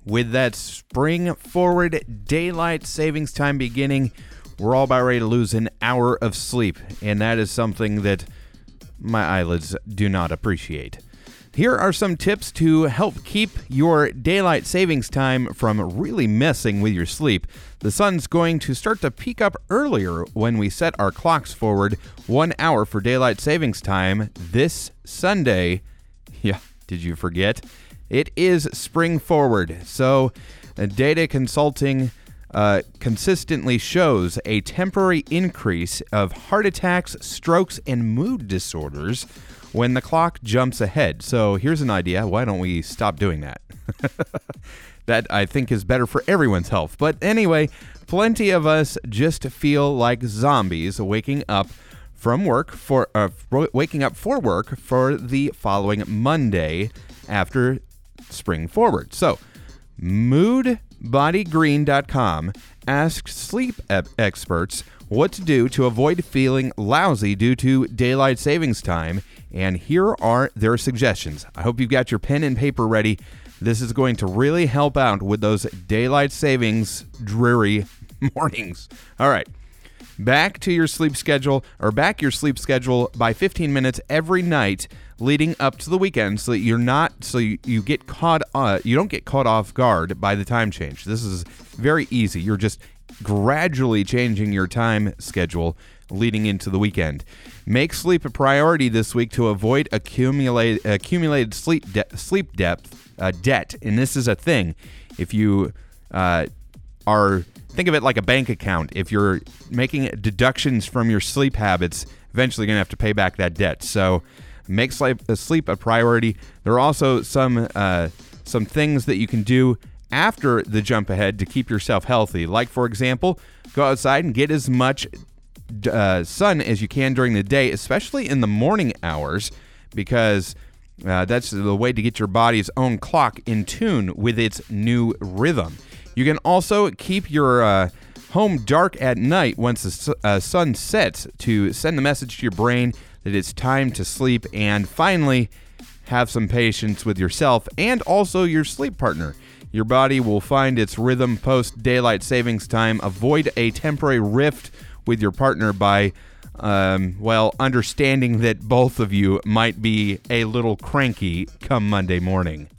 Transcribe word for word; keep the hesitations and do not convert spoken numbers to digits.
with that spring forward daylight savings time beginning, we're all about ready to lose an hour of sleep, and that is something that my eyelids do not appreciate. Here are some tips to help keep your daylight savings time from really messing with your sleep. The sun's going to start to peak up earlier when we set our clocks forward one hour for daylight savings time this Sunday. Yeah, did you forget? It is spring forward, so uh, data consulting uh, consistently shows a temporary increase of heart attacks, strokes, and mood disorders when the clock jumps ahead. So here's an idea. Why don't we stop doing that? That, I think, is better for everyone's health. But anyway, plenty of us just feel like zombies waking up from work for uh, waking up for work for the following Monday after spring forward. So mood body green dot com asks sleep ep- experts what to do to avoid feeling lousy due to daylight savings time, and here are their suggestions. I hope you've got your pen and paper ready. This is going to really help out with those daylight savings dreary mornings. All right. Back to your sleep schedule, or back your sleep schedule by fifteen minutes every night leading up to the weekend, so that you're not, so you, you get caught, uh, you don't get caught off guard by the time change. This is very easy. You're just gradually changing your time schedule leading into the weekend. Make sleep a priority this week to avoid accumulate, accumulated sleep de- sleep depth uh, debt. And this is a thing. If you uh, are, think of it like a bank account. If you're making deductions from your sleep habits, eventually you're going to have to pay back that debt. So make sleep, uh, sleep a priority. There are also some uh, some things that you can do after the jump ahead to keep yourself healthy. Like, for example, go outside and get as much uh, sun as you can during the day, especially in the morning hours, because uh, that's the way to get your body's own clock in tune with its new rhythm. You can also keep your uh, home dark at night once the su- uh, sun sets to send the message to your brain that it's time to sleep. And finally, have some patience with yourself and also your sleep partner. Your body will find its rhythm post-daylight savings time. Avoid a temporary rift with your partner by, um, well, understanding that both of you might be a little cranky come Monday morning.